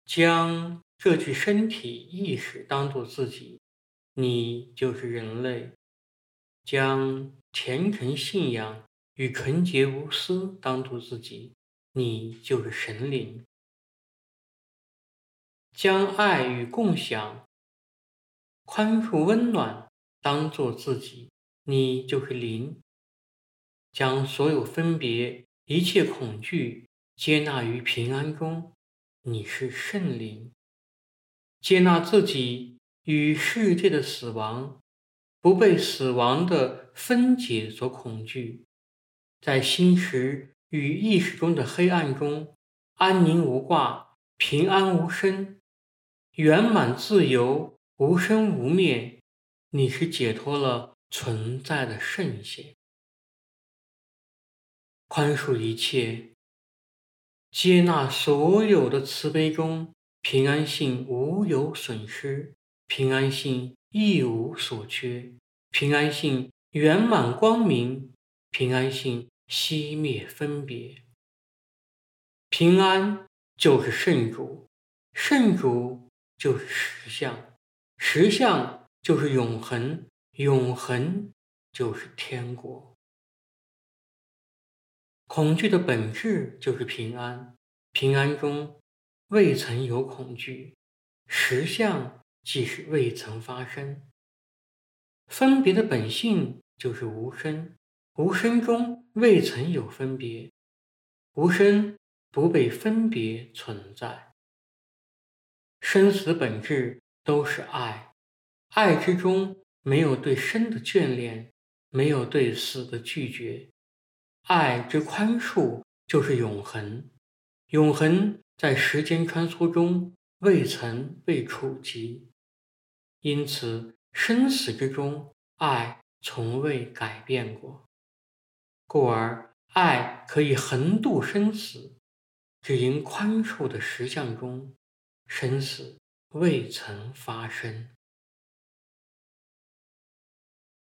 将这具身体意识当作自己，你就是人类；将虔诚信仰与纯洁无私当作自己，你就是神灵；将爱与共享、宽恕温暖当作自己，你就是灵；将所有分别、一切恐惧接纳于平安中，你是圣灵；接纳自己与世界的死亡，不被死亡的分解所恐惧，在心识与意识中的黑暗中，安宁无挂，平安无声，圆满自由，无生无灭。你是解脱了存在的圣贤，宽恕一切，接纳所有的慈悲中，平安性无有损失，平安性一无所缺，平安性圆满光明，平安性熄灭分别。平安就是圣主，圣主就是实相，实相就是永恒，永恒就是天国。恐惧的本质就是平安，平安中未曾有恐惧，实相即是未曾发生。分别的本性就是无声，无声中未曾有分别，无声不被分别存在。生死本质都是爱，爱之中没有对生的眷恋，没有对死的拒绝。爱之宽恕就是永恒，永恒在时间穿梭中未曾被触及，因此生死之中，爱从未改变过，故而爱可以横渡生死，只因宽恕的实相中，生死未曾发生。